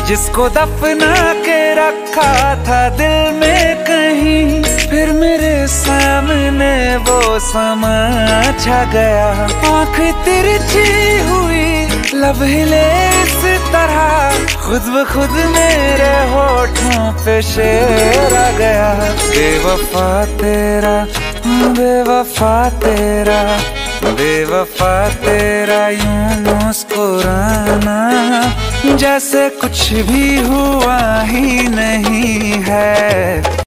जिसको दफना के रखा था दिल में कहीं, फिर मेरे सामने वो समा छा गया। आँख तिरछी हुई, लब हिले इस तरह, खुद ब खुद मेरे होठों पे शेर आ गया। बेवफा तेरा, बेवफा तेरा, बेवफा तेरा यूं मुस्कुराना, जैसे कुछ भी हुआ ही नहीं है।